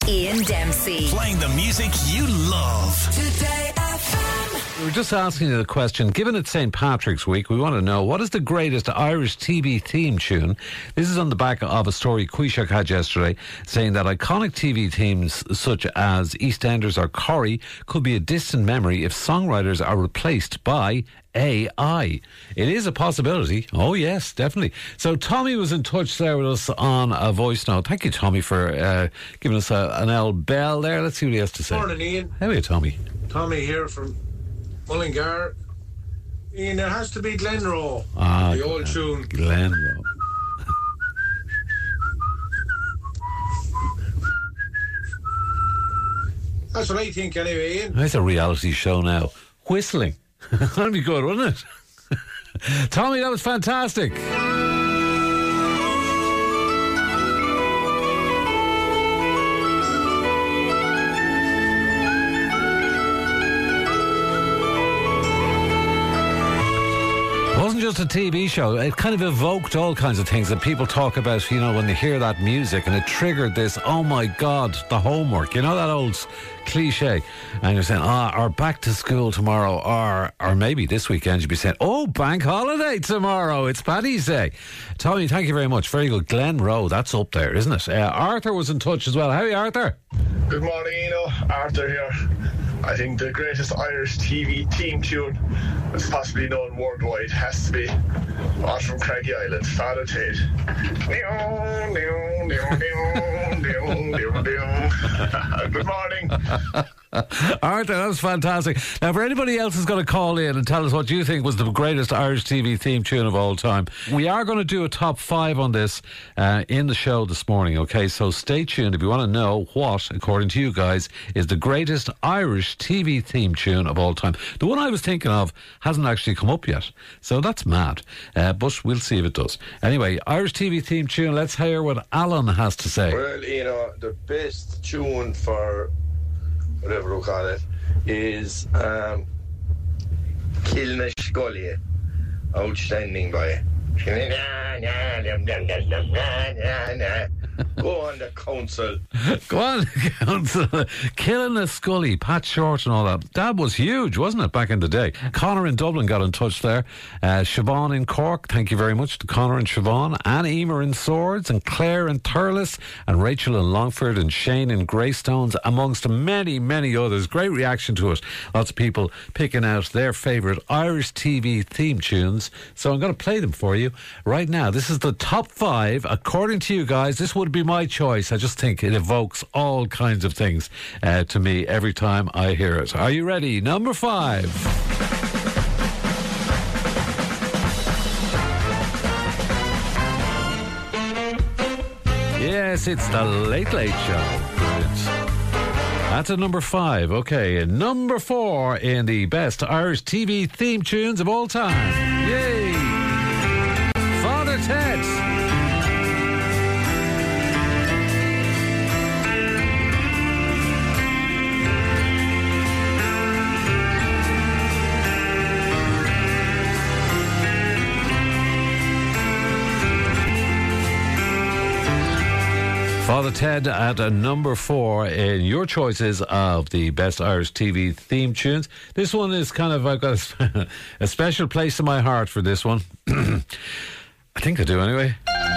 Ian Dempsey. Playing the music you love. Today FM. We were just asking you the question, given it's St. Patrick's Week, we want to know, what is the greatest Irish TV theme tune? This is on the back of a story Quishak had yesterday, saying that iconic TV themes such as EastEnders or Corrie could be a distant memory if songwriters are replaced by AI. It is a possibility. Oh, yes, definitely. So Tommy was in touch there with us on a voice note. Thank you, Tommy, for giving us an old bell there. Let's see what he has to say. Morning, Ian. How are you, Tommy? Tommy here from Mullingar. Ian, it has to be Glenroe. The old tune. Glenroe. That's what I think anyway, Ian. It's a reality show now. Whistling. That'd be good, wouldn't it? Tommy, that was fantastic. It wasn't just a TV show. It kind of evoked all kinds of things that people talk about, you know, when they hear that music, and it triggered this, oh my God, the homework. You know that old cliche? And you're saying, or back to school tomorrow, or maybe this weekend you'd be saying, oh, bank holiday tomorrow. It's Paddy's Day. Tommy, thank you very much. Very good. Glenroe, that's up there, isn't it? Arthur was in touch as well. How are you, Arthur? Good morning, Arthur here. I think the greatest Irish TV theme tune that's possibly known worldwide has to be Out from Craggy Island, Father Ted. Good morning. Arthur, that was fantastic. Now, for anybody else who's going to call in and tell us what you think was the greatest Irish TV theme tune of all time, we are going to do a top 5 on this in the show this morning, okay? So stay tuned if you want to know what, according to you guys, is the greatest Irish TV theme tune of all time. The one I was thinking of hasn't actually come up yet, so that's mad. But we'll see if it does. Anyway, Irish TV theme tune, let's hear what Alan has to say. Well, the best tune for whatever we'll call it is Kilna Scully, outstanding by Go on, the council. Go on, the council. Killing the Scully, Pat Short and all that. That was huge, wasn't it, back in the day? Connor in Dublin got in touch there. Siobhan in Cork, thank you very much to Connor and Siobhan. Anne Emer in Swords, and Claire in Thurles, and Rachel in Longford, and Shane in Greystones, amongst many, many others. Great reaction to it. Lots of people picking out their favourite Irish TV theme tunes. So I'm going to play them for you right now. This is the top 5. According to you guys, this would be my choice. I just think it evokes all kinds of things to me every time I hear it. Are you ready? Number 5. Yes, it's the Late Late Show. Brilliant. That's at number 5. Okay, number 4 in the best Irish TV theme tunes of all time. Yay! Father Ted. Father Ted at number 4 in your choices of the best Irish TV theme tunes. This one is kind of, I've got a special place in my heart for this one. I think I do anyway.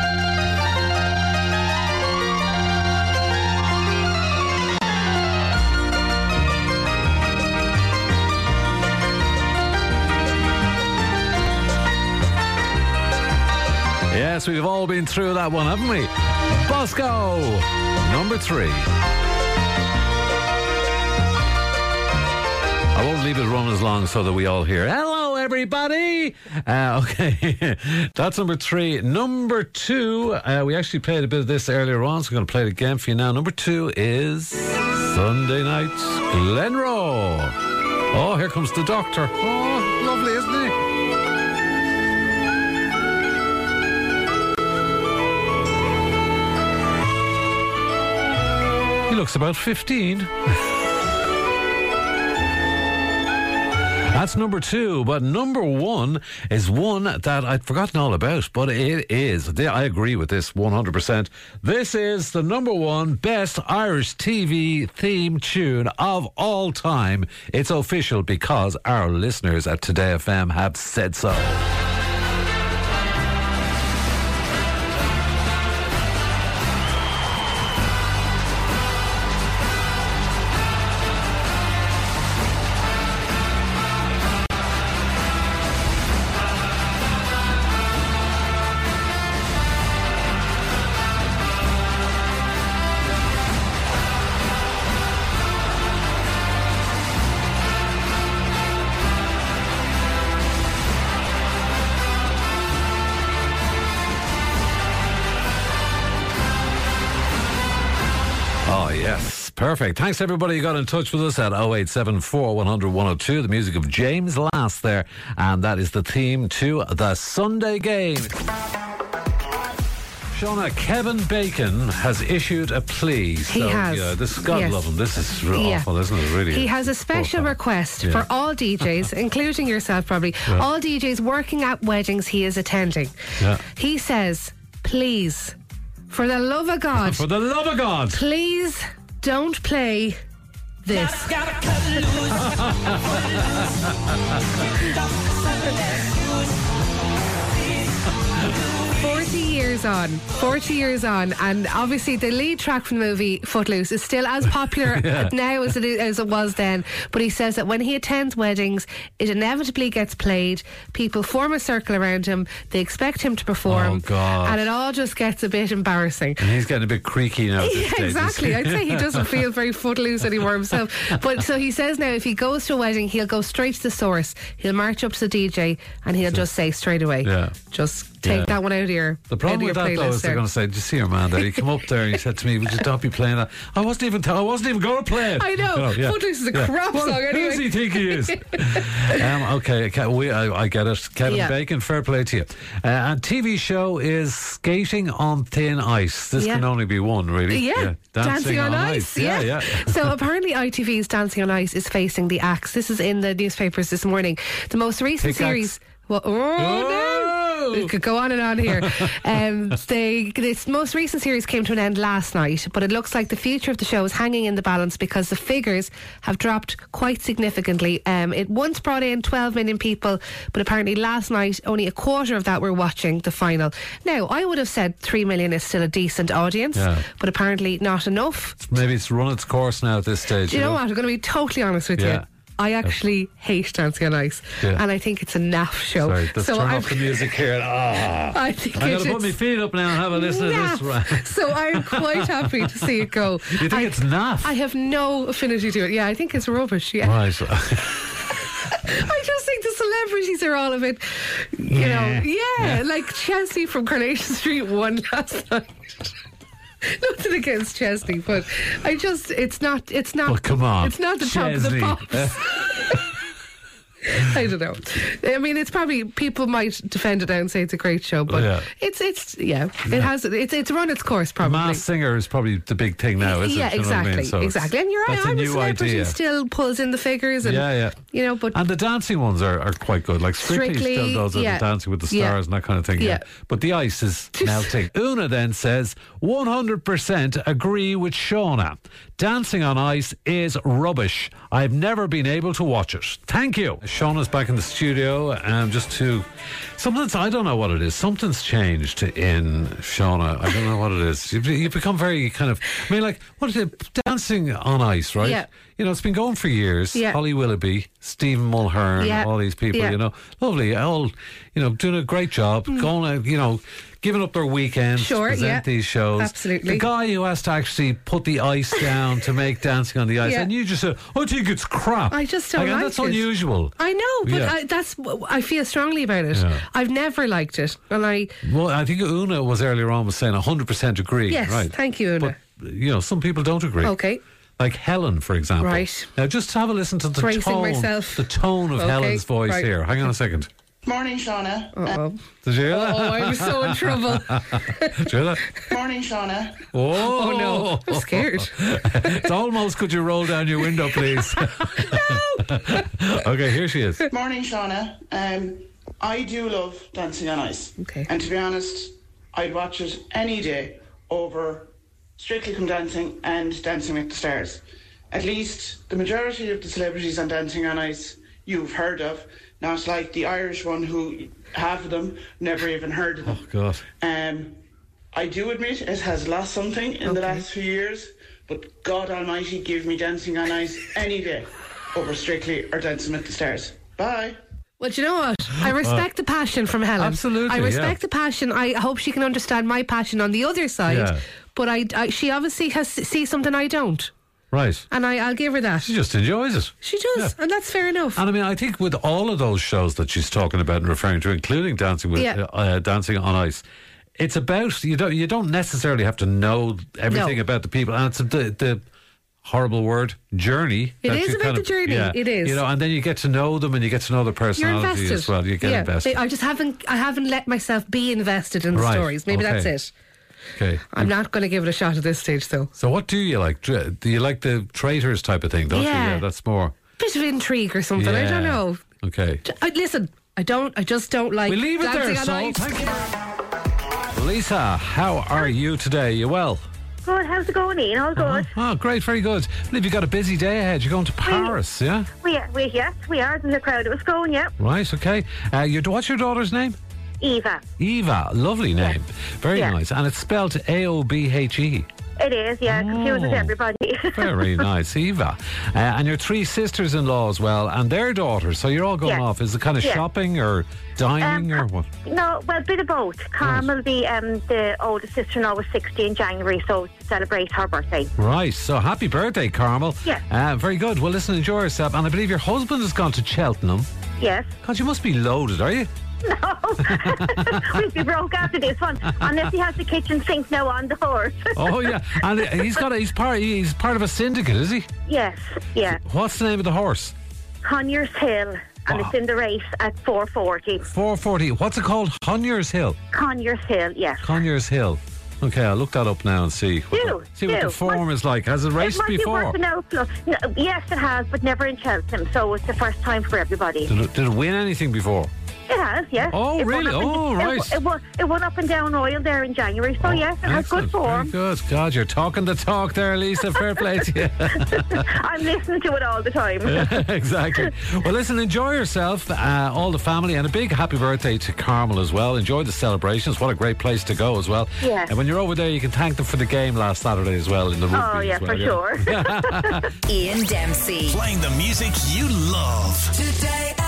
Yes, we've all been through that one, haven't we? Bosco, number 3. I won't leave it run as long so that we all hear, hello, everybody. Okay, that's number 3. Number 2, we actually played a bit of this earlier on, so I'm going to play it again for you now. Number 2 is Sunday Night's Glenroe. Oh, here comes the doctor. Oh, lovely, isn't he? He looks about 15. That's number 2, but number 1 is one that I'd forgotten all about, but it is. I agree with this 100%. This is the number 1 best Irish TV theme tune of all time. It's official because our listeners at Today FM have said so. Oh, yes. Perfect. Thanks, everybody who got in touch with us at 0874 100 102. The music of James Last there. And that is the theme to the Sunday game. Shona, Kevin Bacon has issued a plea. He has. Yeah, this has got to Yes. love him. This is awful, isn't it? Really. He has a special request for all DJs, including yourself probably, all DJs working at weddings he is attending. Yeah. He says, please, for the love of God, For the love of God. please don't play this. 40 years on, and obviously the lead track from the movie Footloose is still as popular now as it was then. But he says that when he attends weddings, it inevitably gets played. People form a circle around him. They expect him to perform. Oh, God. And it all just gets a bit embarrassing. And he's getting a bit creaky now at this Yeah, stage. exactly. I'd say he doesn't feel very footloose anymore himself. But so he says now if he goes to a wedding, he'll go straight to the source. He'll march up to the DJ and he'll just say straight away, just take that one out of your The problem with that, though, is they're going to say, "Did you see your man there? He came up there and he said to me, would you not be playing that? I wasn't even going to play it." I know. Footloose is a crap song anyway. Who does he think he is? Okay, I get it. Kevin Bacon, fair play to you. And TV show is Skating on Thin Ice. This can only be one, really. Yeah. Dancing on Ice. Yeah. So apparently ITV's Dancing on Ice is facing the axe. This is in the newspapers this morning. The most recent series... Well, no! We could go on and on here. This most recent series came to an end last night, but it looks like the future of the show is hanging in the balance because the figures have dropped quite significantly. It once brought in 12 million people, but apparently last night only a quarter of that were watching the final. Now, I would have said 3 million is still a decent audience, but apparently not enough. Maybe it's run its course now at this stage. Do you know what? I'm going to be totally honest with you. I actually hate Dancing on Ice, and I think it's a naff show. Sorry, let's turn off the music here. I think I'm going to put my feet up now and have a listen to this. Right. So I'm quite happy to see it go. You think it's naff? I have no affinity to it. Yeah, I think it's rubbish. Yeah. Right. I just think the celebrities are all of it, you know. Like Chesney from Coronation Street won last night. Nothing against Chesney, but it's not. Well, come on. It's not the Chesney. top of the pops. I don't know. I mean, it's probably, people might defend it now and say it's a great show, but it's run its course probably. Masked Singer is probably the big thing now, isn't it? Yeah, exactly. So exactly. And you're right, I'm a celebrity idea. Still pulls in the figures, and you know, but and the dancing ones are quite good. Like Strictly still does the Dancing with the Stars and that kind of thing. Yeah. But the ice is melting. Una then says 100% agree with Shona. Dancing on Ice is rubbish. I've never been able to watch it. Thank you. Shauna's back in the studio. I don't know what it is. Something's changed in Shauna. I don't know what it is. You've become very kind of, I mean, like, what is it? Dancing on Ice, right? Yeah. You know, it's been going for years. Yeah. Holly Willoughby, Stephen Mulhern, all these people, you know, lovely, all, you know, doing a great job, going, you know, giving up their weekends to present these shows. Absolutely. The guy who has to actually put the ice down to make Dancing on the Ice, and you just say, I think it's crap. I just don't like that's it. unusual. I know, but I feel strongly about it. Yeah. I've never liked it. And I think Una was earlier on saying 100% agree. Yes, right. Thank you, Una. But, you know, some people don't agree. Okay. Like Helen, for example. Right. Now, just have a listen to the tone of Helen's voice here. Hang on a second. Morning, Shauna. Oh, Did you hear that? I'm so in trouble. Did you hear that? Morning, Shauna. Oh, No, I'm scared. It's almost, could you roll down your window, please? Okay, here she is. Morning, Shauna. I do love Dancing on Ice. Okay. And to be honest, I'd watch it any day over Strictly Come Dancing and Dancing with the Stars. At least the majority of the celebrities on Dancing on Ice you've heard of. Not like the Irish one who half of them never even heard of them. Oh, God. I do admit it has lost something in the last few years, but God Almighty, give me Dancing on Ice any day over Strictly or Dancing with the Stars. Bye. Well, do you know what? I respect the passion from Helen. Absolutely, I respect the passion. I hope she can understand my passion on the other side. Yeah. But she obviously sees something I don't. Right. And I'll give her that. She just enjoys it. She does, and that's fair enough. And I mean, I think with all of those shows that she's talking about and referring to, including Dancing on Ice, it's about you don't necessarily have to know everything about the people, and it's the horrible word journey. It is about the journey. It is, and then you get to know them and you get to know their personality You're invested. as well. You get invested. I just haven't let myself be invested in the stories. Maybe that's it. Okay. I'm not going to give it a shot at this stage, though. So what do you like? Do you like the traitors type of thing, don't you? Yeah, that's more... Bit of intrigue or something, I don't know. Okay. Listen, I just don't like... We leave it there, Sol. Thank you. Lisa, how are you today? You well? Good, how's it going, Ian? All good. Oh, great, very good. I believe you've got a busy day ahead. You're going to Paris, yeah? Yes, we are. There's a crowd of us going, yeah. Right, okay. What's your daughter's name? Eva. Eva, lovely name. Very nice. And it's spelled Aobhe. It is, yeah. Confuses everybody. Very nice, Eva. And your three sisters-in-law as well, and their daughters. So you're all going off. Is it kind of shopping or dining or what? No, well, a bit of both. Carmel, the oldest sister-in-law, was 60 in January, so to celebrate her birthday. Right, so happy birthday, Carmel. Yeah. Very good. Well, listen, enjoy yourself. And I believe your husband has gone to Cheltenham. Yes. God, you must be loaded, are you? No, we'll be broke after this one, unless he has the kitchen sink now on the horse. Oh yeah, and he's part of a syndicate, is he? Yes, yeah. What's the name of the horse? Conyers Hill, and it's in the race at 4:40. 4:40. What's it called? Conyers Hill. Conyers Hill, yes. Conyers Hill. Okay, I'll look that up now and see. What the form is like. Has it raced before? No, yes, it has, but never in Cheltenham, so it's the first time for everybody. Did it win anything before? It has, yes. Oh, really? Oh, right. It won up and down oil there in January, so yes, it has good form. Very good. God, you're talking the talk there, Lisa. Fair play to you. I'm listening to it all the time. Exactly. Well, listen, enjoy yourself, all the family, and a big happy birthday to Carmel as well. Enjoy the celebrations. What a great place to go as well. Yeah. And when you're over there, you can thank them for the game last Saturday as well in the rugby. Oh, yeah, as well, for sure. Ian Dempsey. Playing the music you love. Today